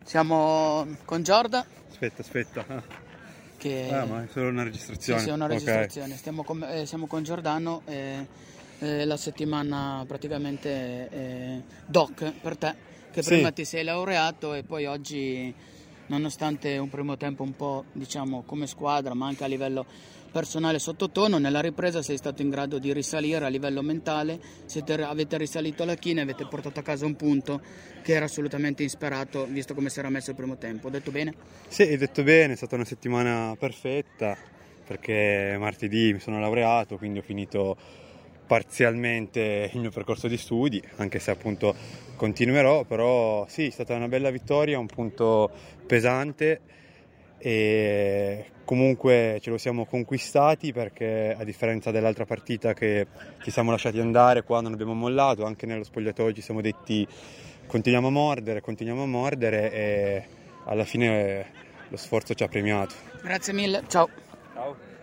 Siamo con Giorda. Aspetta. Che... ma è solo una registrazione. Sì, è una registrazione. Okay. Siamo con Giordano la settimana praticamente doc per te, che prima ti sei laureato e poi oggi, nonostante un primo tempo un po', diciamo, come squadra, ma anche a livello personale sottotono, nella ripresa sei stato in grado di risalire a livello mentale, avete risalito la china e avete portato a casa un punto che era assolutamente insperato, visto come si era messo il primo tempo. Ho detto bene? Sì, hai detto bene, è stata una settimana perfetta, perché martedì mi sono laureato, quindi ho finito parzialmente il mio percorso di studi, anche se appunto continuerò, però sì, è stata una bella vittoria, un punto pesante e comunque ce lo siamo conquistati, perché a differenza dell'altra partita che ci siamo lasciati andare, qua non abbiamo mollato, anche nello spogliatoio ci siamo detti continuiamo a mordere e alla fine lo sforzo ci ha premiato. Grazie mille, ciao. Ciao.